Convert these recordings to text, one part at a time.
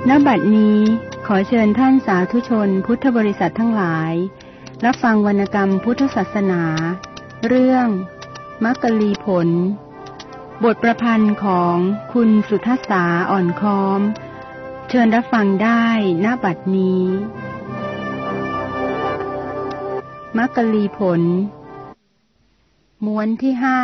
ณ บัดนี้ขอเชิญท่านสาธุชนพุทธบริษัททั้งหลายรับฟังวรรณกรรมพุทธศาสนาเรื่องมัคคลีผลบทประพันธ์ของคุณสุทัสสาอ่อนค้อมเชิญรับฟังได้ณ บัดนี้มัคคลีผลม้วนที่5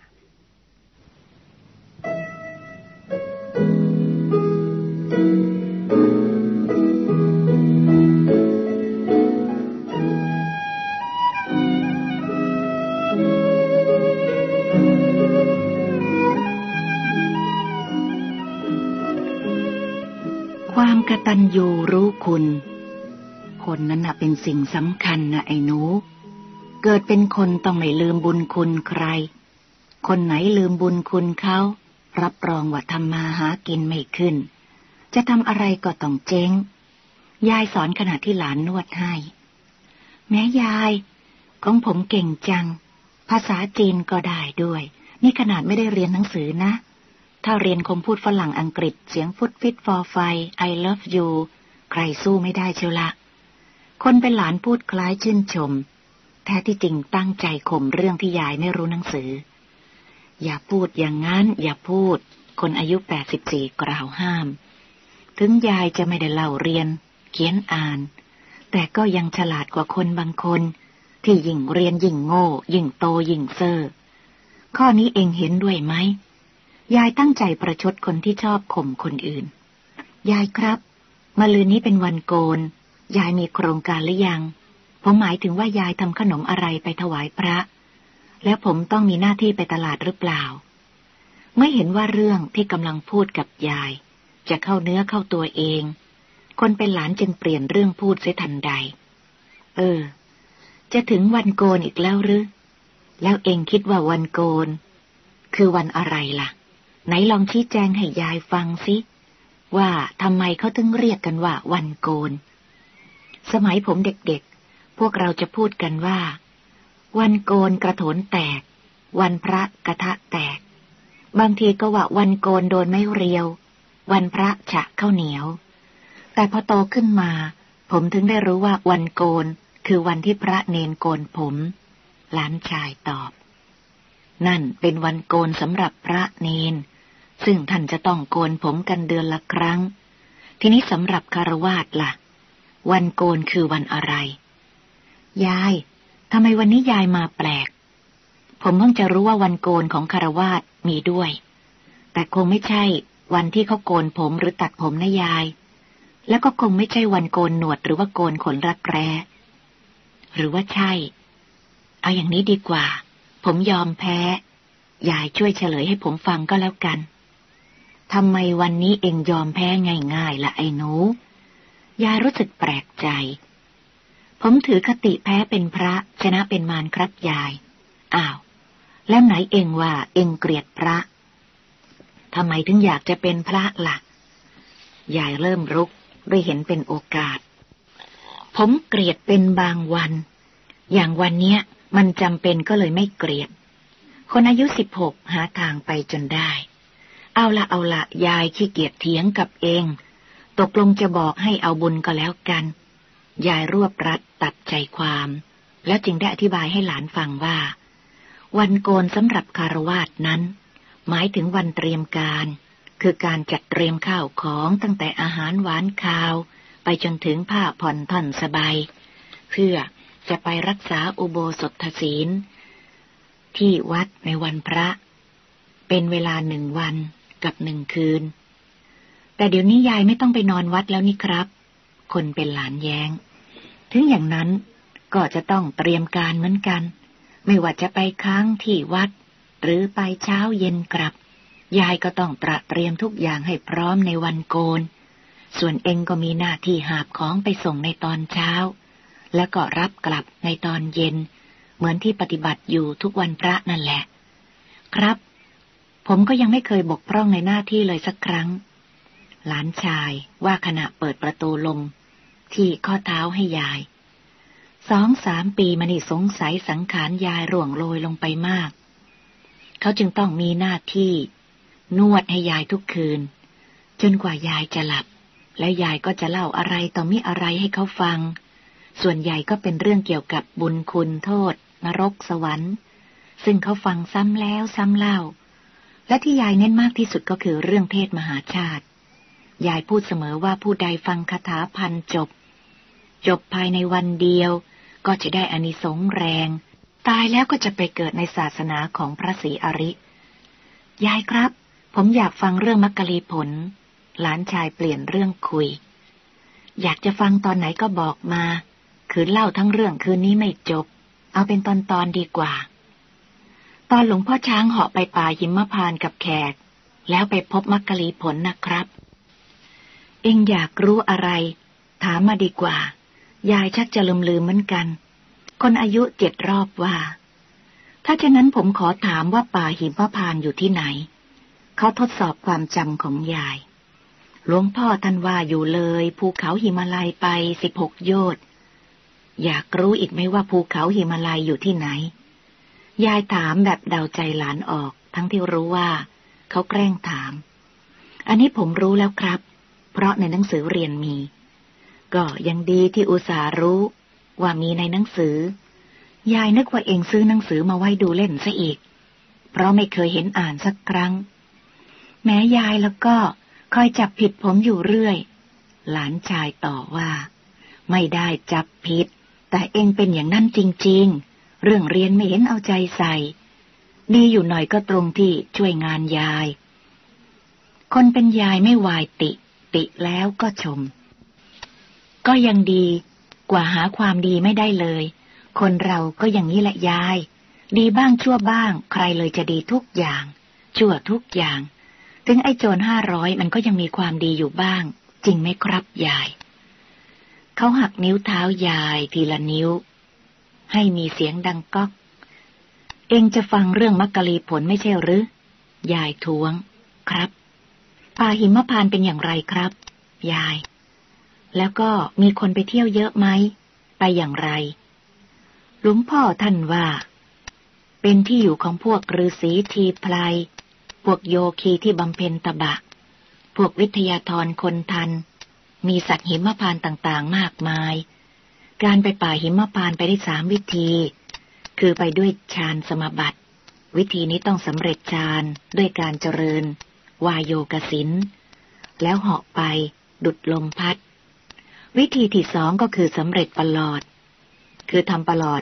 ความกตัญญูรู้คุณคนนั้นน่ะเป็นสิ่งสำคัญนะไอ้หนูเกิดเป็นคนต้องไม่ลืมบุญคุณใครคนไหนลืมบุญคุณเขารับรองว่าทำมาหากินไม่ขึ้นจะทำอะไรก็ต้องเจ๊งยายสอนขณะที่หลานนวดให้แม่ยายของผมเก่งจังภาษาจีนก็ได้ด้วยนี่ขนาดไม่ได้เรียนหนังสือนะถ้าเรียนคงพูดฝรั่งอังกฤษเสียงฟุตฟิตฟอร์ไฟ I love you ใครสู้ไม่ได้เชียวละคนเป็นหลานพูดคล้ายชื่นชมแท้ที่จริงตั้งใจข่มเรื่องที่ยายไม่รู้หนังสืออย่าพูดอย่างนั้นอย่าพูดคนอายุ84กล่าวห้ามถึงยายจะไม่ได้เล่าเรียนเขียนอ่านแต่ก็ยังฉลาดกว่าคนบางคนที่ยิ่งเรียนยิ่งโง่ยิ่งโตยิ่งเซ่อข้อนี้เองเห็นด้วยไหมยายตั้งใจประชดคนที่ชอบข่มคนอื่นยายครับมะรืนนี้เป็นวันโกนยายมีโครงการหรือยังผมหมายถึงว่ายายทำขนมอะไรไปถวายพระแล้วผมต้องมีหน้าที่ไปตลาดหรือเปล่าไม่เห็นว่าเรื่องที่กำลังพูดกับยายจะเข้าเนื้อเข้าตัวเองคนเป็นหลานจึงเปลี่ยนเรื่องพูดเสียทันใดจะถึงวันโกนอีกแล้วหรือแล้วเองคิดว่าวันโกนคือวันอะไรล่ะไหนลองชี้แจงให้ยายฟังสิว่าทำไมเขาถึงเรียกกันว่าวันโกนสมัยผมเด็กๆพวกเราจะพูดกันว่าวันโกนกระโถนแตกวันพระกระทะแตกบางทีก็ว่าวันโกนโดนไม้เรียววันพระฉะข้าวเหนียวแต่พอโตขึ้นมาผมถึงได้รู้ว่าวันโกนคือวันที่พระเนนโกนผมหลานชายตอบนั่นเป็นวันโกนสำหรับพระเนนซึ่งท่านจะต้องโกนผมกันเดือนละครั้งทีนี้สำหรับฆราวาสล่ะวันโกนคือวันอะไรยายทำไมวันนี้ยายมาแปลกผมเพิ่งจะรู้ว่าวันโกนของฆราวาสมีด้วยแต่คงไม่ใช่วันที่เขาโกนผมหรือตัดผมนะยายแล้วก็คงไม่ใช่วันโกนหนวดหรือว่าโกนขนรักแร้หรือว่าใช่เอาอย่างนี้ดีกว่าผมยอมแพ้ยายช่วยเฉลยให้ผมฟังก็แล้วกันทำไมวันนี้เองยอมแพ้ง่ายๆล่ะไอ้หนูยายรู้สึกแปลกใจผมถือคติแพ้เป็นพระชนะเป็นมารครับยายอ้าวแล้วไหนเองว่าเองเกลียดพระทำไมถึงอยากจะเป็นพระล่ะยายเริ่มรุกด้วยเห็นเป็นโอกาสผมเกลียดเป็นบางวันอย่างวันเนี้ยมันจำเป็นก็เลยไม่เกลียดคนอายุ16หาทางไปจนได้เอาละยายขี้เกียจเถียงกับเองตกลงจะบอกให้เอาบุญก็แล้วกันยายรวบรัดตัดใจความแล้วจึงได้อธิบายให้หลานฟังว่าวันโกนสำหรับฆราวาสนั้นหมายถึงวันเตรียมการคือการจัดเตรียมข้าวของตั้งแต่อาหารหวานคาวไปจนถึงผ้าผ่อนท่อนสบายเพื่อจะไปรักษาอุโบสถศีลที่วัดในวันพระเป็นเวลา1 วันกับ1 คืนแต่เดี๋ยวนี้ยายไม่ต้องไปนอนวัดแล้วนี่ครับคนเป็นหลานแย้งถึงอย่างนั้นก็จะต้องเตรียมการเหมือนกันไม่ว่าจะไปค้างที่วัดหรือไปเช้าเย็นกลับยายก็ต้องตระเตรียมทุกอย่างให้พร้อมในวันโกนส่วนเองก็มีหน้าที่หาบของไปส่งในตอนเช้าแล้วก็รับกลับในตอนเย็นเหมือนที่ปฏิบัติอยู่ทุกวันพระนั่นแหละครับผมก็ยังไม่เคยบกพร่องในหน้าที่เลยสักครั้งหลานชายว่าขณะเปิดประตูลมที่ข้อเท้าให้ยาย 2-3 ปีมานี่สงสัยสังขารยายร่วงโรยลงไปมากเขาจึงต้องมีหน้าที่นวดให้ยายทุกคืนจนกว่ายายจะหลับแล้วยายก็จะเล่าอะไรต่อมิอะไรให้เขาฟังส่วนใหญ่ก็เป็นเรื่องเกี่ยวกับบุญคุณโทษนรกสวรรค์ซึ่งเขาฟังซ้ำแล้วซ้ำเล่าและที่ยายเน้นมากที่สุดก็คือเรื่องเทศมหาชาติยายพูดเสมอว่าผู้ใดฟังคาถาพันจบภายในวันเดียวก็จะได้อานิสงส์แรงตายแล้วก็จะไปเกิดในศาสนาของพระศรีอริยยายครับผมอยากฟังเรื่องมักกะลีผลหลานชายเปลี่ยนเรื่องคุยอยากจะฟังตอนไหนก็บอกมาคืนเล่าทั้งเรื่องคืนนี้ไม่จบเอาเป็นตอนดีกว่าตอนหลวงพ่อช้างเหาะไปป่าหิมพานต์กับแขกแล้วไปพบมักกะลีผลนะครับเอ็งอยากรู้อะไรถามมาดีกว่ายายชักจะลืมเหมือนกันคนอายุ7 รอบว่าถ้าฉะนั้นผมขอถามว่าป่าหิมพานต์อยู่ที่ไหนเขาทดสอบความจำของยายหลวงพ่อท่านว่าอยู่เลยภูเขาหิมาลัยไป16 โยชน์อยากรู้อีกไหมว่าภูเขาหิมาลัยอยู่ที่ไหนยายถามแบบเดาใจหลานออกทั้งที่รู้ว่าเขาแกล้งถามอันนี้ผมรู้แล้วครับเพราะในหนังสือเรียนมีก็ยังดีที่อุตส่าห์รู้ว่ามีในหนังสือยายนึกว่าเองซื้อหนังสือมาไว้ดูเล่นซะอีกเพราะไม่เคยเห็นอ่านสักครั้งแม้ยายแล้วก็คอยจับผิดผมอยู่เรื่อยหลานชายต่อว่าไม่ได้จับผิดแต่เองเป็นอย่างนั้นจริงๆเรื่องเรียนไม่เห็นเอาใจใส่ดีอยู่หน่อยก็ตรงที่ช่วยงานยายคนเป็นยายไม่วายติแล้วก็ชมก็ยังดีกว่าหาความดีไม่ได้เลยคนเราก็อย่างนี้แหละยายดีบ้างชั่วบ้างใครเลยจะดีทุกอย่างชั่วทุกอย่างถึงไอ้โจร500มันก็ยังมีความดีอยู่บ้างจริงไหมครับยายเขาหักนิ้วเท้ายายทีละนิ้วให้มีเสียงดังก๊อกเอ็งจะฟังเรื่องมักกะลีผลไม่ใช่หรือยายท้วงครับป่าหิมพานต์เป็นอย่างไรครับยายแล้วก็มีคนไปเที่ยวเยอะไหมไปอย่างไรหลวงพ่อท่านว่าเป็นที่อยู่ของพวกฤาษีทีไพรพวกโยคีที่บำเพ็ญตบะพวกวิทยาธรคนทันมีสัตว์หิมพานต์ต่างๆมากมายการไปป่าหิมพานต์ไปได้3 วิธีคือไปด้วยฌานสมาบัติวิธีนี้ต้องสำเร็จฌานด้วยการเจริญวายโยกสินแล้วเหาะไปดุจลมพัดวิธีที่2ก็คือสำเร็จประหลอดคือทำประหลอ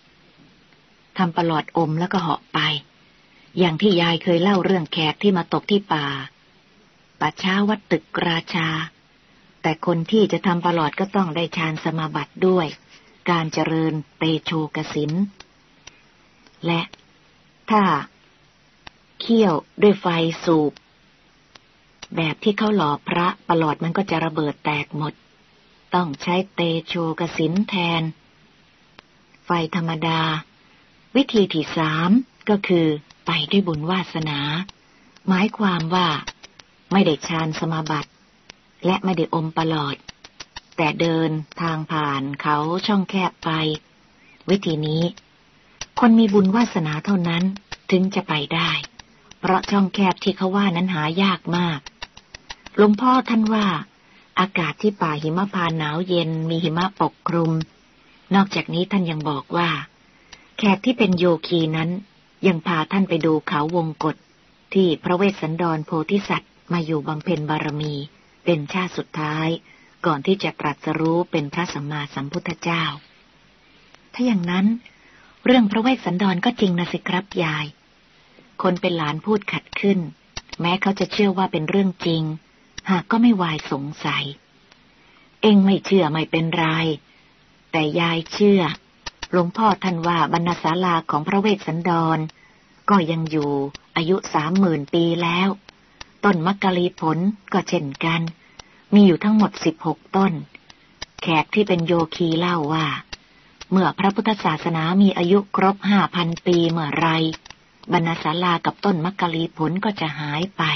ดอมแล้วก็เหาะไปอย่างที่ยายเคยเล่าเรื่องแขกที่มาตกที่ป่าช้าวัดตึกราชาแต่คนที่จะทำประหลอดก็ต้องได้ฌานสมาบัติด้วยการเจริญเตโชกสินและถ้าเคี่ยวด้วยไฟสูบแบบที่เขาหล่อพระประหลอดมันก็จะระเบิดแตกหมดต้องใช้เตโชกสินแทนไฟธรรมดาวิธีที่3ก็คือไปด้วยบุญวาสนาหมายความว่าไม่ได้ฌานสมาบัติและไม่ได้อมประหลอดแต่เดินทางผ่านเขาช่องแคบไปวิธีนี้คนมีบุญวาสนาเท่านั้นถึงจะไปได้เพราะช่องแคบที่เขาว่านั้นหายากมากหลวงพ่อท่านว่าอากาศที่ป่าหิมพานต์หนาวเย็นมีหิมะปกคลุมนอกจากนี้ท่านยังบอกว่าแขกที่เป็นโยคีนั้นยังพาท่านไปดูเขาวงกฏที่พระเวสสันดรโพธิสัตว์มาอยู่บำเพ็ญบารมีเป็นชาติสุดท้ายก่อนที่จะตรัสรู้เป็นพระสัมมาสัมพุทธเจ้าถ้าอย่างนั้นเรื่องพระเวสสันดรก็จริงนะสิครับยายคนเป็นหลานพูดขัดขึ้นแม้เขาจะเชื่อว่าเป็นเรื่องจริงหากก็ไม่วายสงสัยเอ็งไม่เชื่อไม่เป็นไรแต่ยายเชื่อหลวงพ่อท่านว่าบรรณศาลาของพระเวสสันดรก็ยังอยู่อายุ30,000 ปีแล้วต้นมักกะลีผลก็เช่นกันมีอยู่ทั้งหมด16 ต้นแขกที่เป็นโยคีเล่าว่าเมื่อพระพุทธศาสนามีอายุครบ 5,000 ปีเมื่อไรบรรณศาลากับต้นมักกะลีผลก็จะหายไป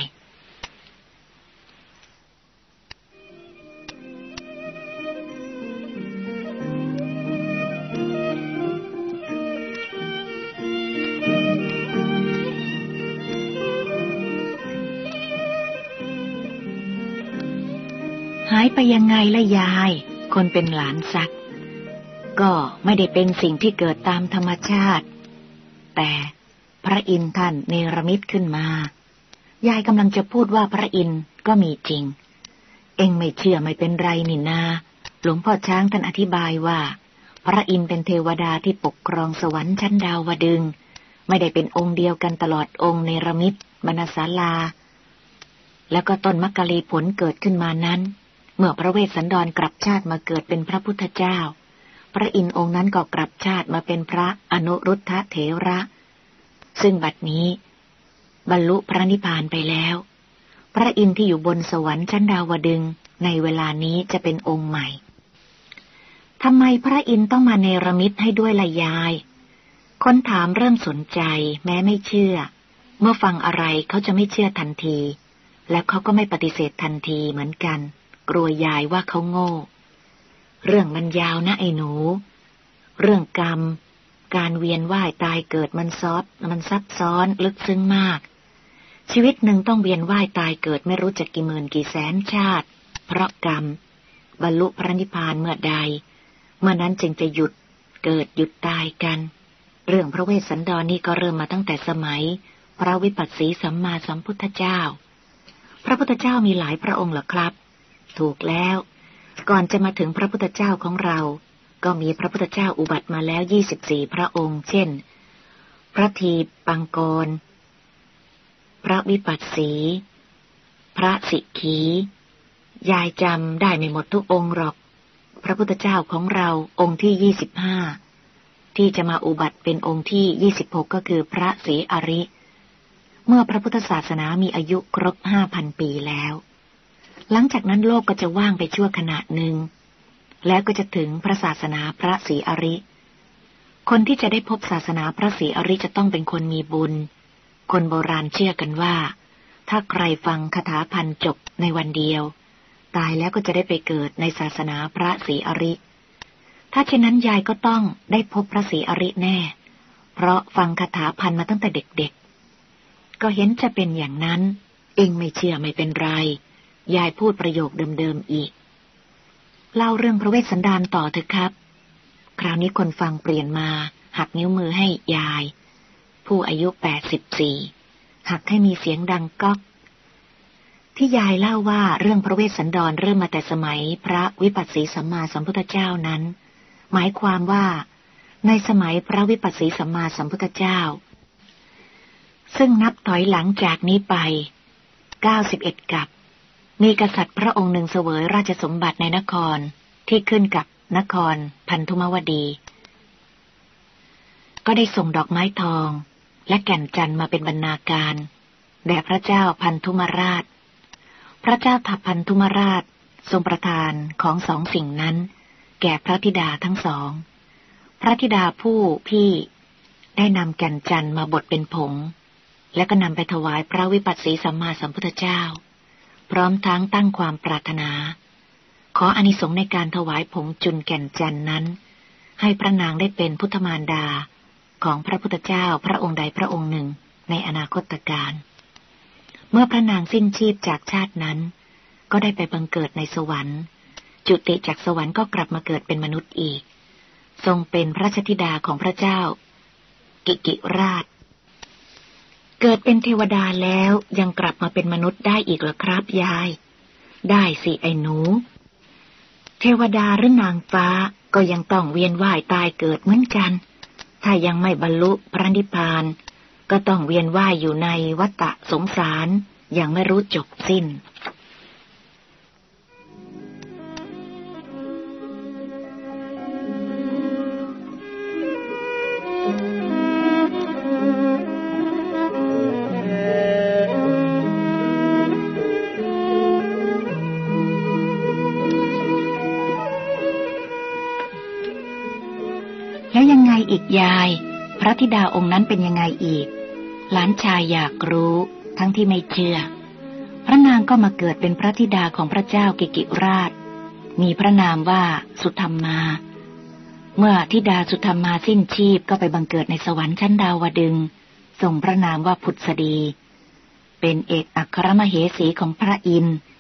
พหายไปยังไงล่ะยายคนเป็นหลานซักก็ไม่ได้เป็นสิ่งที่เกิดตามธรรมชาติแต่พระอินทร์ท่านเนรมิตขึ้นมายายกำลังจะพูดว่าพระอินทร์ก็มีจริงเอ็งไม่เชื่อไม่เป็นไรนี่นาหลวงพ่อช้างท่านอธิบายว่าพระอินทร์เป็นเทวดาที่ปกครองสวรรค์ชั้นดาวดึงส์ไม่ได้เป็นองค์เดียวกันตลอดองค์เนรมิตบรรณศาลาแล้วก็ต้นมักกะลีผลเกิดขึ้นมานั้นเมื่อพระเวสสันดรกลับชาติมาเกิดเป็นพระพุทธเจ้าพระอินทร์องค์นั้นก็กลับชาติมาเป็นพระอนุรุทธเถระซึ่งบัดนี้บรรลุพระนิพพานไปแล้วพระอินทร์ที่อยู่บนสวรรค์ชั้นดาวดึงส์ในเวลานี้จะเป็นองค์ใหม่ทำไมพระอินทร์ต้องมาเนรมิตให้ด้วยล่ะยายคนถามเริ่มสนใจแม้ไม่เชื่อเมื่อฟังอะไรเขาจะไม่เชื่อทันทีและเขาก็ไม่ปฏิเสธทันทีเหมือนกันกลัวยายว่าเขาโง่เรื่องมันยาวนะไอ้หนูเรื่องกรรมการเวียนว่ายตายเกิดมันซับซ้อนลึกซึ้งมากชีวิตหนึ่งต้องเวียนว่ายตายเกิดไม่รู้จักกี่หมื่นกี่แสนชาติเพราะกรรมบรรลุพระนิพพานเมื่อใดเมื่อนั้นจึงจะหยุดเกิดหยุดตายกันเรื่องพระเวสสันดรนี่ก็เริ่มมาตั้งแต่สมัยพระวิปัสสีสัมมาสัมพุทธเจ้าพระพุทธเจ้ามีหลายพระองค์เหรอครับถูกแล้วก่อนจะมาถึงพระพุทธเจ้าของเราก็มีพระพุทธเจ้าอุบัติมาแล้ว24พระองค์เช่นพระทีปังกรพระวิปัสสีพระสิกขียายจำได้ไม่หมดทุกองค์หรอกพระพุทธเจ้าของเราองค์ที่25ที่จะมาอุบัติเป็นองค์ที่26ก็คือพระศรีอริเมื่อพระพุทธศาสนามีอายุครบ 5,000 ปีแล้วหลังจากนั้นโลกก็จะว่างไปชั่วขณะหนึ่งแล้วก็จะถึงพระศาสนาพระศรีอริคนที่จะได้พบศาสนาพระศรีอริจะต้องเป็นคนมีบุญคนโบราณเชื่อกันว่าถ้าใครฟังคาถาพันจบในวันเดียวตายแล้วก็จะได้ไปเกิดในศาสนาพระศรีอริถ้าเช่นนั้นยายก็ต้องได้พบพระศรีอริแน่เพราะฟังคาถาพันมาตั้งแต่เด็กๆก็เห็นจะเป็นอย่างนั้นเองไม่เชื่อไม่เป็นไรยายพูดประโยคเดิมๆอีกเล่าเรื่องพระเวสสันดรต่อเถอะครับคราวนี้คนฟังเปลี่ยนมาหักนิ้วมือให้ยายผู้อายุ84หักให้มีเสียงดังก๊อกที่ยายเล่าว่าเรื่องพระเวสสันดรเริ่มมาแต่สมัยพระวิปัสสีสัมมาสัมพุทธเจ้านั้นหมายความว่าในสมัยพระวิปัสสีสัมมาสัมพุทธเจ้าซึ่งนับถอยหลังจากนี้ไป91กับมีกษัตริย์พระองค์หนึ่งเสวยราชสมบัติในนครที่ขึ้นกับนครพันธุมวดีก็ได้ส่งดอกไม้ทองและแก่นจันทร์มาเป็นบรรณาการแด่พระเจ้าพันธุมราชพระเจ้าทัพพันธุมราชทรงประทานของสองสิ่งนั้นแก่พระธิดาทั้งสองพระธิดาผู้พี่ได้นำแก่นจันทร์มาบดเป็นผงและก็นำไปถวายพระวิปัสสีสัมมาสัมพุทธเจ้าพร้อมทั้งตั้งความปรารถนาขออานิสงส์ในการถวายผงจุนแก่นจันทร์นั้นให้พระนางได้เป็นพุทธมารดาของพระพุทธเจ้าพระองค์ใดพระองค์หนึ่งในอนาคตการเมื่อพระนางสิ้นชีพจากชาตินั้นก็ได้ไปบังเกิดในสวรรค์จุติจากสวรรค์ก็กลับมาเกิดเป็นมนุษย์อีกทรงเป็นพระราชธิดาของพระเจ้ากิกิราชเกิดเป็นเทวดาแล้วยังกลับมาเป็นมนุษย์ได้อีกเหรอครับยายได้สิไอ้หนูเทวดาหรือนางฟ้าก็ยังต้องเวียนว่ายตายเกิดเหมือนกันถ้ายังไม่บรรลุพระนิพพานก็ต้องเวียนว่ายอยู่ในวัฏสงสารอย่างไม่รู้จบสิ้นแล้วยังไงอีกยายพระธิดาองค์นั้นเป็นยังไงอีกหลานชายอยากรู้ทั้งที่ไม่เชื่อพระนางก็มาเกิดเป็นพระธิดาของพระเจ้ากิกิราชมีพระนามว่าสุธรรมาเมื่อธิดาสุธรรมาสิ้นชีพก็ไปบังเกิดในสวรรค์ชั้นดาวดึงส์ทรงพระนามว่าพุทธดีเป็นเอกอัครมเหสีของพระอินทร์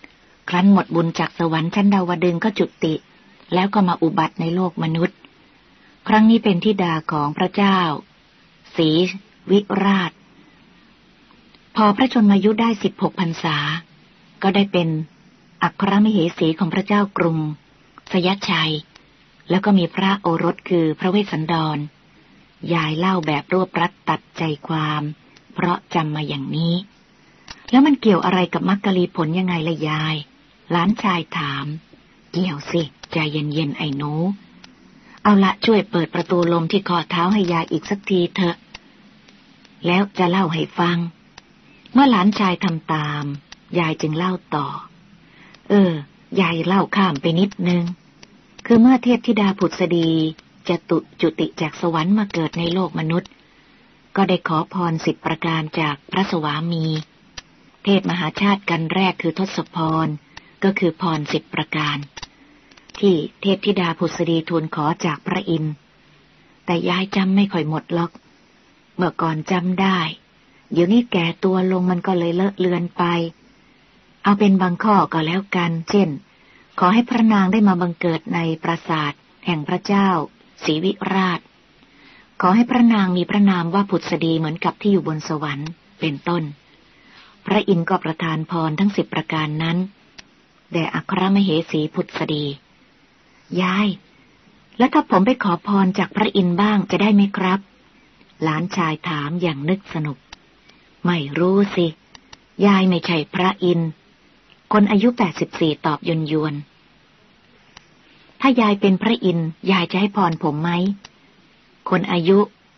ครั้นหมดบุญจากสวรรค์ชั้นดาวดึงส์ก็จุติแล้วก็มาอุบัติในโลกมนุษย์ครั้งนี้เป็นธิดาของพระเจ้าศรีวิราชพอพระชนมายุได้16 พรรษาก็ได้เป็นอัครมเหสีของพระเจ้ากรุงสยชัยแล้วก็มีพระโอรสคือพระเวสสันดรยายเล่าแบบรวบรัดตัดใจความเพราะจำมาอย่างนี้แล้วมันเกี่ยวอะไรกับมักกะลีผลยังไงล่ะยายหลานชายถามเกี่ยวสิใจเย็นๆไอ้หนูเอาละช่วยเปิดประตูลมที่ข้อเท้าให้ยายอีกสักทีเถอะแล้วจะเล่าให้ฟังเมื่อหลานชายทำตามยายจึงเล่าต่อยายเล่าข้ามไปนิดนึงคือเมื่อเทพธิดาผุดสดีจะจุติจากสวรรค์มาเกิดในโลกมนุษย์ก็ได้ขอพร10 ประการจากพระสวามีเทพมหาชาติกันแรกคือทศพรก็คือพร10 ประการที่เทพธิดาผุดสดีทูลขอจากพระอินทร์แต่ยายจำไม่ค่อยหมดหรอกเมื่อก่อนจำได้เดี๋ยวนี้แก่ตัวลงมันก็เลยเลอะเลือนไปเอาเป็นบางข้อก็แล้วกันเช่นขอให้พระนางได้มาบังเกิดในปราสาทแห่งพระเจ้าศรีวิราชขอให้พระนางมีพระนามว่าผุดสดีเหมือนกับที่อยู่บนสวรรค์เป็นต้นพระอินทร์ก็ประทานพรทั้ง10 ประการนั้นแด่อัครมเหสีผุดสดียายแล้วถ้าผมไปขอพรจากพระอินทร์บ้างจะได้ไหมครับหลานชายถามอย่างนึกสนุกไม่รู้สิยายไม่ใช่พระอินทร์คนอายุ84ตอบยวนถ้ายายเป็นพระอินทร์ยายจะให้พรผมไหมคนอายุ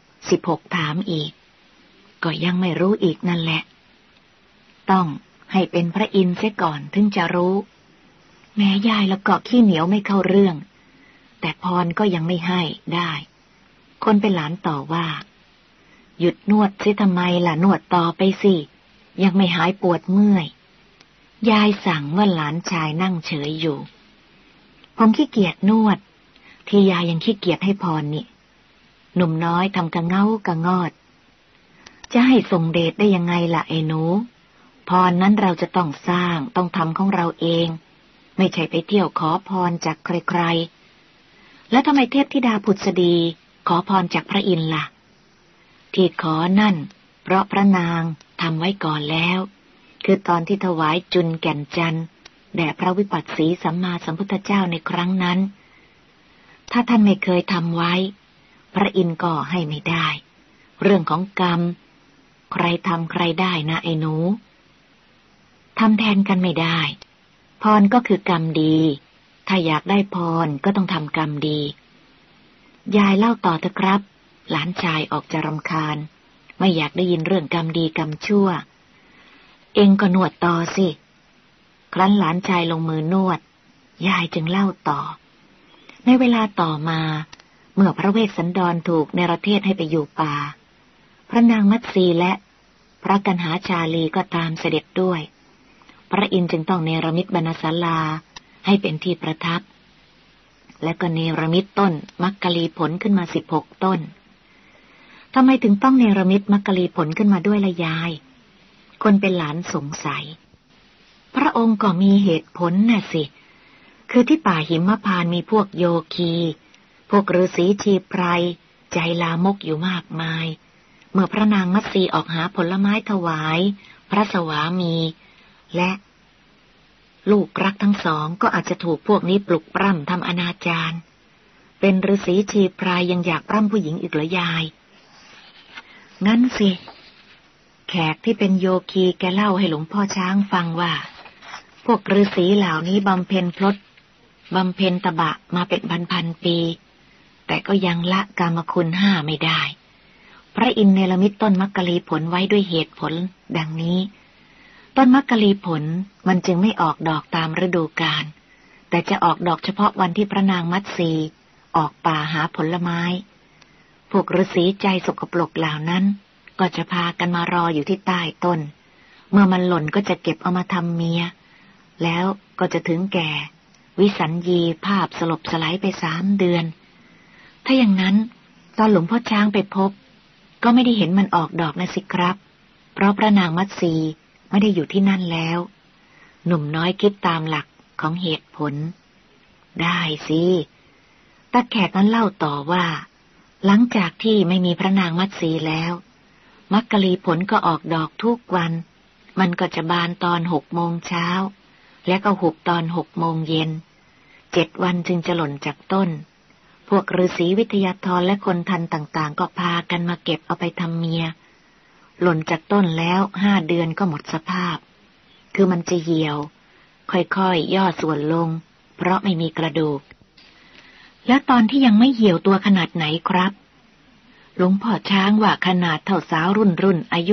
16ถามอีกก็ยังไม่รู้อีกนั่นแหละต้องให้เป็นพระอินทร์เสียก่อนถึงจะรู้แม่ยายแล้วก็ขี้เหนียวไม่เข้าเรื่องแต่พรก็ยังไม่ให้ได้คนเป็นหลานต่อว่าหยุดนวดซิทำไมล่ะนวดต่อไปสิยังไม่หายปวดเมื่อยยายสั่งเมื่อหลานชายนั่งเฉยอยู่ผมขี้เกียจนวดที่ยายยังขี้เกียจให้พรนี่หนุ่มน้อยทำกระเง้ากระงอดจะให้ทรงเดชได้ยังไงล่ะไอ้หนูพรนั้นเราจะต้องสร้างต้องทำของเราเองไม่ใช่ไปเที่ยวขอพรจากใครๆแล้วทำไมเทพธิดาผุดสดีขอพรจากพระอินทร์ล่ะที่ขอนั่นเพราะพระนางทำไว้ก่อนแล้วคือตอนที่ถวายจุลแก่นจันทร์แด่พระวิปัสสีสัมมาสัมพุทธเจ้าในครั้งนั้นถ้าท่านไม่เคยทำไว้พระอินทร์ก็ให้ไม่ได้เรื่องของกรรมใครทำใครได้นะไอ้หนูทำแทนกันไม่ได้พรก็คือกรรมดีถ้าอยากได้พรก็ต้องทำกรรมดียายเล่าต่อเถอะครับหลานชายออกจะรำคาญไม่อยากได้ยินเรื่องกรรมดีกรรมชั่วเองก็นวดต่อสิครั้นหลานชายลงมือนวดยายจึงเล่าต่อในเวลาต่อมาเมื่อพระเวสสันดรถูกเนรเทศให้ไปอยู่ป่าพระนางมัตสีและพระกันหาชาลีก็ตามเสด็จด้วยพระอินทร์จึงต้องเนรมิตบรรณศาลาให้เป็นที่ประทับและก็เนรมิตต้นมักกะลีผลขึ้นมา16 ต้นทำไมถึงต้องเนรมิตมักกะลีผลขึ้นมาด้วยล่ะยายคนเป็นหลานสงสัยพระองค์ก็มีเหตุผลน่ะสิคือที่ป่าหิมพานต์มีพวกโยคีพวกฤาษีชีไพรใจลามกอยู่มากมายเมื่อพระนางมัตสีออกหาผลไม้ถวายพระสวามีและลูกรักทั้งสองก็อาจจะถูกพวกนี้ปลุกปล้ำทำอนาจารเป็นฤาษีชีไพรยังอยากปล้ำผู้หญิงอีกเหรอยายงั้นสิแขกที่เป็นโยคีแกเล่าให้หลวงพ่อช้างฟังว่าพวกฤาษีเหล่านี้บำเพ็ญพลดบำเพ็ญตบะมาเป็นพันปีแต่ก็ยังละกามคุณ5ไม่ได้พระอินทร์เนรมิตต้นมักกะลีผลไว้ด้วยเหตุผลดังนี้ต้นมักกะลีผลมันจึงไม่ออกดอกตามฤดูกาลแต่จะออกดอกเฉพาะวันที่พระนางมัตสีออกป่าหาผลไม้พวกฤาษีใจสกปรกเหล่านั้นก็จะพากันมารออยู่ที่ใต้ต้นเมื่อมันหล่นก็จะเก็บเอามาทำเมียแล้วก็จะถึงแก่วิสัญญีภาพสลบสลายไป3 เดือนถ้าอย่างนั้นตอนหลวงพ่อช้างไปพบก็ไม่ได้เห็นมันออกดอกนะสิครับเพราะพระนางมัตสีไม่ได้อยู่ที่นั่นแล้วหนุ่มน้อยคิดตามหลักของเหตุผลได้สิตาแขกนั้นเล่าต่อว่าหลังจากที่ไม่มีพระนางมัตสีแล้วมักกะลีผลก็ออกดอกทุกวันมันก็จะบานตอน6 โมงเช้าและก็หุบตอน6 โมงเย็น7 วันจึงจะหล่นจากต้นพวกฤาษีวิทยาธรและคนทันต่างๆก็พากันมาเก็บเอาไปทำเมียหล่นจากต้นแล้ว5 เดือนก็หมดสภาพคือมันจะเหี่ยวค่อยๆย่อส่วนลงเพราะไม่มีกระดูกแล้วตอนที่ยังไม่เหี่ยวตัวขนาดไหนครับหลวงพ่อช้างว่าขนาดเท่าสาวรุ่นอายุ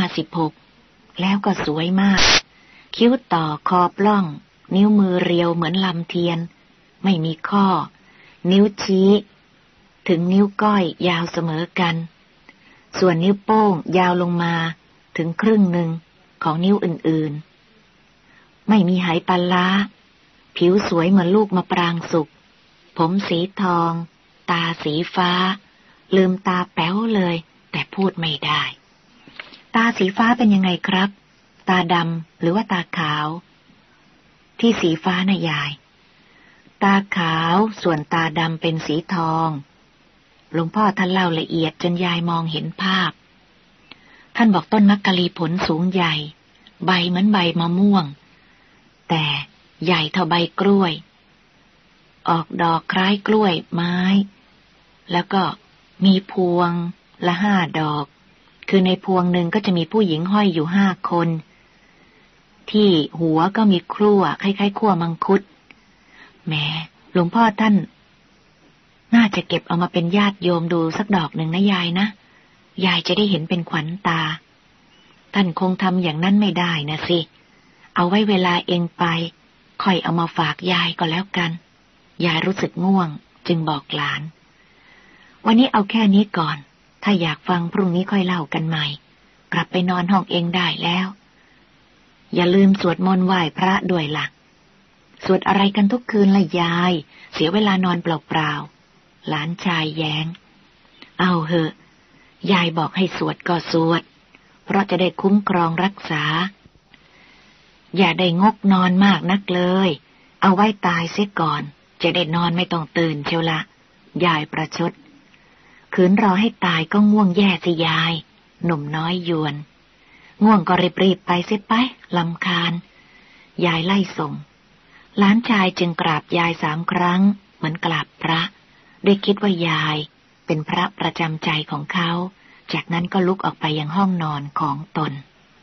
15-16แล้วก็สวยมากคิ้วต่อคอปล้องนิ้วมือเรียวเหมือนลำเทียนไม่มีข้อนิ้วชี้ถึงนิ้วก้อยยาวเสมอกันส่วนนิ้วโป้งยาวลงมาถึงครึ่งหนึ่งของนิ้วอื่นๆไม่มีไหปลาร้าผิวสวยเหมือนลูกมะปรางสุกผมสีทองตาสีฟ้าลืมตาแป๋วเลยแต่พูดไม่ได้ตาสีฟ้าเป็นยังไงครับตาดำหรือว่าตาขาวที่สีฟ้านะยายตาขาวส่วนตาดำเป็นสีทองหลวงพ่อท่านเล่าละเอียดจนยายมองเห็นภาพท่านบอกต้นมักกะลีผลสูงใหญ่ใบเหมือนใบมะม่วงแต่ใหญ่เท่าใบกล้วยออกดอกคล้ายกล้วยไม้แล้วก็มีพวงละ5 ดอกคือในพวงหนึ่งก็จะมีผู้หญิงห้อยอยู่5 คนที่หัวก็มีครั่วคล้ายๆขั้วมังคุดแหมหลวงพ่อท่านน่าจะเก็บเอามาเป็นญาติโยมดูสักดอกหนึ่งนะยายนะยายจะได้เห็นเป็นขวัญตาท่านคงทำอย่างนั้นไม่ได้นะสิเอาไว้เวลาเองไปค่อยเอามาฝากยายก็แล้วกันยายรู้สึกง่วงจึงบอกหลานวันนี้เอาแค่นี้ก่อนถ้าอยากฟังพรุ่งนี้ค่อยเล่ากันใหม่กลับไปนอนห้องเองได้แล้วอย่าลืมสวดมนต์ไหว้พระด้วยล่ะสวดอะไรกันทุกคืนละยายเสียเวลานอนเปล่าๆหลานชายแย้งเอาเหอะยายบอกให้สวดก็สวดเพราะจะได้คุ้มครองรักษาอย่าได้งกนอนมากนักเลยเอาไว้ตายเสียก่อนจะได้นอนไม่ต้องตื่นเชียวละยายประชดขืนรอให้ตายก็ง่วงแย่สิยายหนุ่มน้อยยวนง่วงก็รีบๆไปเสียไปรำคาญยายไล่ส่งหลานชายจึงกราบยาย3 ครั้งเหมือนกราบพระด้วยคิดว่ายายเป็นพระประจำใจของเขาจากนั้นก็ลุกออกไปยังห้องนอนของตน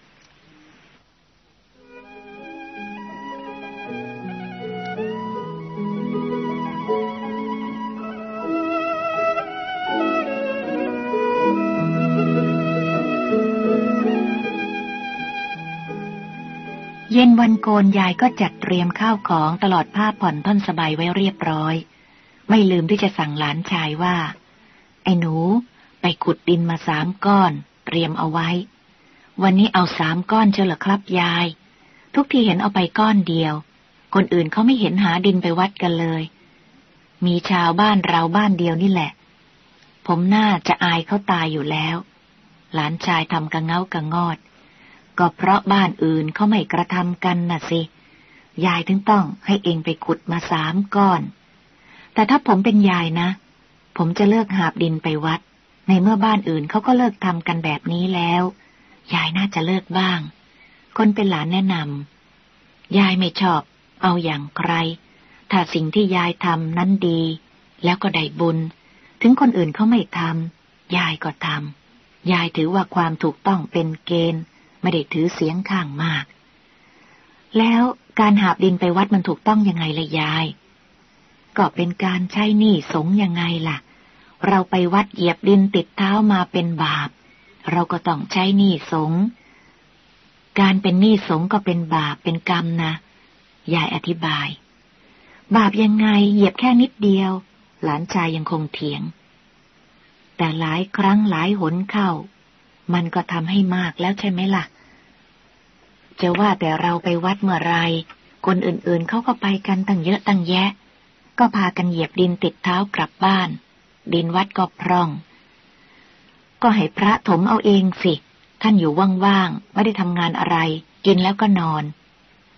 เย็นวันโกนยายก็จัดเตรียมข้าวของตลอดผ้าผ่อนท่อนสบายไว้เรียบร้อยไม่ลืมที่จะสั่งหลานชายว่าไอ้หนูไปขุดดินมา3 ก้อนเตรียมเอาไว้วันนี้เอา3 ก้อนเชียวเหรอครับยายทุกทีเห็นเอาไปก้อนเดียวคนอื่นเขาไม่เห็นหาดินไปวัดกันเลยมีชาวบ้านเราบ้านเดียวนี่แหละผมน่าจะอายเขาตายอยู่แล้วหลานชายทำกระเง้ากระงอดก็เพราะบ้านอื่นเขาไม่กระทำกันน่ะสิยายถึงต้องให้เองไปขุดมา3 ก้อนแต่ถ้าผมเป็นยายนะผมจะเลิกหาบดินไปวัดในเมื่อบ้านอื่นเขาก็เลิกทำกันแบบนี้แล้วยายน่าจะเลิกบ้างคนเป็นหลานแนะนำยายไม่ชอบเอาอย่างใครถ้าสิ่งที่ยายทำนั้นดีแล้วก็ได้บุญถึงคนอื่นเขาไม่ทำยายก็ทำยายถือว่าความถูกต้องเป็นเกณฑ์ไม่ได้ถือเสียงข้างมากแล้วการหาบดินไปวัดมันถูกต้องยังไงล่ะยายก็เป็นการใช้หนี้สงฆ์ยังไงล่ะเราไปวัดเหยียบดินติดเท้ามาเป็นบาปเราก็ต้องใช้หนี้สงฆ์การเป็นหนี้สงฆ์ก็เป็นบาปเป็นกรรมนะยายอธิบายบาปยังไงเหยียบแค่นิดเดียวหลานชายยังคงเถียงแต่หลายครั้งหลายหนเข้ามันก็ทำให้มากแล้วใช่ไหมล่ะจะว่าแต่เราไปวัดเมื่อไรคนอื่นๆเขาก็ไปกันตั้งเยอะตั้งแยะก็พากันเหยียบดินติดเท้ากลับบ้านดินวัดก็พร่องก็ให้พระถมเอาเองสิท่านอยู่ว่างๆไม่ได้ทำงานอะไรกินแล้วก็นอน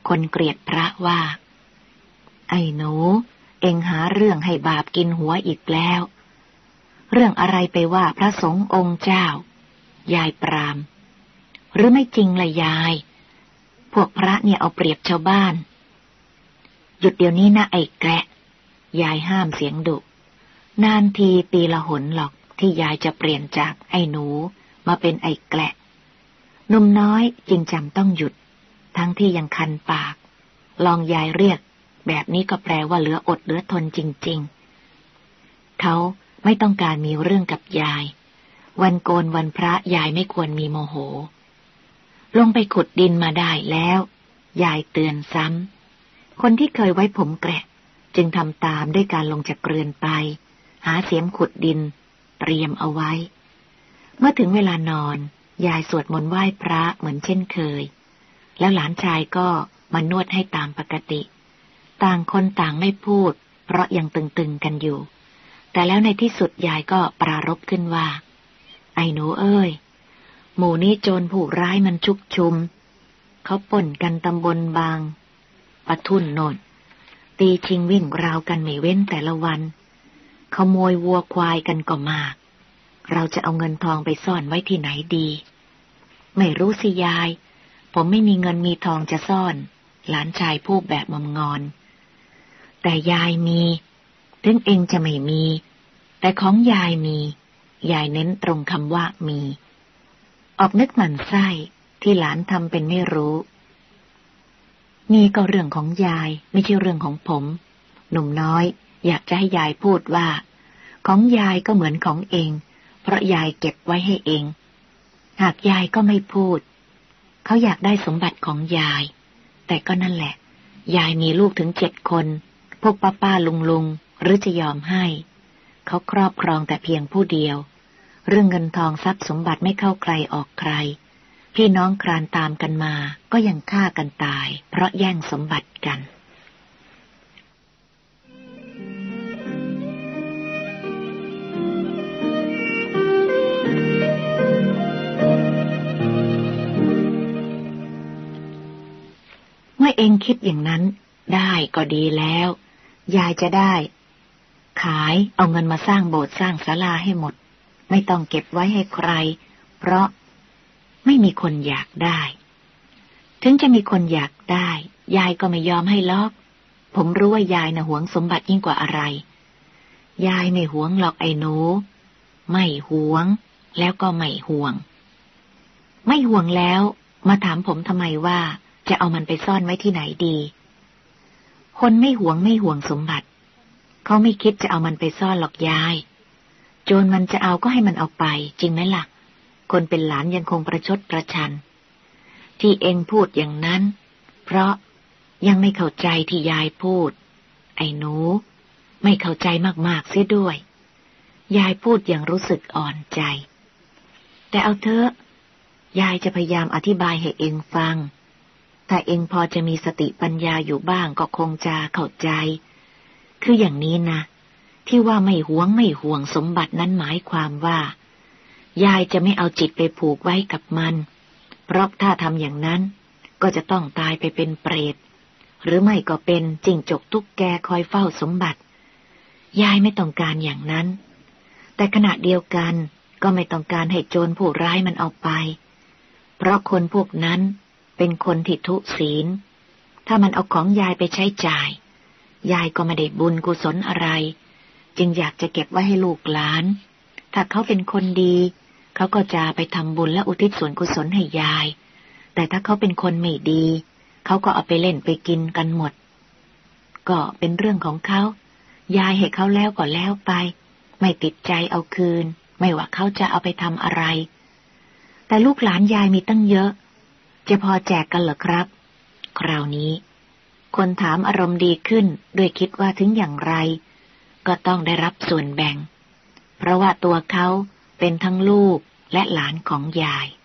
คนเกลียดพระว่าไอ้หนูเอ็งหาเรื่องให้บาปกินหัวอีกแล้วเรื่องอะไรไปว่าพระสงฆ์องค์เจ้ายายปรามหรือไม่จริงล่ะยายพวกพระเนี่ยเอาเปรียบชาวบ้านหยุดเดี๋ยวนี้นะไอ้แกะยายห้ามเสียงดุนานทีปีละหนหรอกที่ยายจะเปลี่ยนจากไอ้หนูมาเป็นไอ้แกะหนุ่มน้อยจึงจำต้องหยุดทั้งที่ยังคันปากลองยายเรียกแบบนี้ก็แปลว่าเหลืออดเหลือทนจริงๆเขาไม่ต้องการมีเรื่องกับยายวันโกนวันพระยายไม่ควรมีโมโหลงไปขุดดินมาได้แล้วยายเตือนซ้ำคนที่เคยไว้ผมแกะจึงทำตามด้วยการลงจากเรือนไปหาเสียมขุดดินเตรียมเอาไว้เมื่อถึงเวลานอนยายสวดมนต์ไหว้พระเหมือนเช่นเคยแล้วหลานชายก็มานวดให้ตามปกติต่างคนต่างไม่พูดเพราะยังตึงๆกันอยู่แต่แล้วในที่สุดยายก็ปรารภขึ้นว่าไอ้หนูเอ้ยหมู่นี้โจรผู้ร้ายมันชุกชุมเขาป่นกันตำบลบางปะทุนโน่นตีชิงวิ่งราวกันไม่เว้นแต่ละวันขโมยวัวควายกันก็มากเราจะเอาเงินทองไปซ่อนไว้ที่ไหนดีไม่รู้สิยายผมไม่มีเงินมีทองจะซ่อนหลานชายพูดแบบงอมงอนแต่ยายมีถึงเองจะไม่มีแต่ของยายมียายเน้นตรงคำว่ามีออกนึกหมั่นไส้ที่หลานทำเป็นไม่รู้นี่ก็เรื่องของยายไม่ใช่เรื่องของผมหนุ่มน้อยอยากจะให้ยายพูดว่าของยายก็เหมือนของเองเพราะยายเก็บไว้ให้เองหากยายก็ไม่พูดเขาอยากได้สมบัติของยายแต่ก็นั่นแหละยายมีลูกถึง7 คนพวกป้าลุงหรือจะยอมให้เขาครอบครองแต่เพียงผู้เดียวเรื่องเงินทองทรัพย์สมบัติไม่เข้าใครออกใครพี่น้องคลานตามกันมาก็ยังฆ่ากันตายเพราะแย่งสมบัติกันเมื่อเองคิดอย่างนั้นได้ก็ดีแล้วยายจะได้ขายเอาเงินมาสร้างโบสถ์สร้างศาลาให้หมดไม่ต้องเก็บไว้ให้ใครเพราะไม่มีคนอยากได้ถึงจะมีคนอยากได้ยายก็ไม่ยอมให้ล็อกผมรู้ว่ายายน่ะหวงสมบัติยิ่งกว่าอะไรยายไม่หวงหรอกไอ้หนูไม่หวงแล้วก็ไม่ห่วงไม่ห่วงแล้วมาถามผมทำไมว่าจะเอามันไปซ่อนไว้ที่ไหนดีคนไม่หวงสมบัติเขาไม่คิดจะเอามันไปซ่อนหรอกยายโจรมันจะเอาก็ให้มันเอาไปจริงไหมล่ะคนเป็นหลานยังคงประชดประชันที่เองพูดอย่างนั้นเพราะยังไม่เข้าใจที่ยายพูดไอ้หนูไม่เข้าใจมากๆเสียด้วยยายพูดอย่างรู้สึกอ่อนใจแต่เอาเถอะยายจะพยายามอธิบายให้เองฟังถ้าเองพอจะมีสติปัญญาอยู่บ้างก็คงจะเข้าใจคืออย่างนี้นะที่ว่าไม่หวงสมบัตินั้นหมายความว่ายายจะไม่เอาจิตไปผูกไว้กับมันเพราะถ้าทำอย่างนั้นก็จะต้องตายไปเป็นเปรตหรือไม่ก็เป็นจิ้งจกตุ๊กแกคอยเฝ้าสมบัติยายไม่ต้องการอย่างนั้นแต่ขณะเดียวกันก็ไม่ต้องการให้โจรผู้ร้ายมันเอาไปเพราะคนพวกนั้นเป็นคนที่ทุศีลถ้ามันเอาของยายไปใช้จ่ายยายก็ไม่ได้บุญกุศลอะไรจึงอยากจะเก็บไว้ให้ลูกหลานถ้าเขาเป็นคนดีเขาก็จะไปทำบุญและอุทิศส่วนกุศลให้ยายแต่ถ้าเขาเป็นคนไม่ดีเขาก็เอาไปเล่นไปกินกันหมดก็เป็นเรื่องของเขายายให้เขาแล้วก็แล้วไปไม่ติดใจเอาคืนไม่ว่าเขาจะเอาไปทำอะไรแต่ลูกหลานยายมีตั้งเยอะจะพอแจกกันเหรอครับคราวนี้คนถามอารมณ์ดีขึ้นด้วยคิดว่าถึงอย่างไรก็ต้องได้รับส่วนแบ่งเพราะว่าตัวเขาเป็นทั้งลูกและหลานของยาย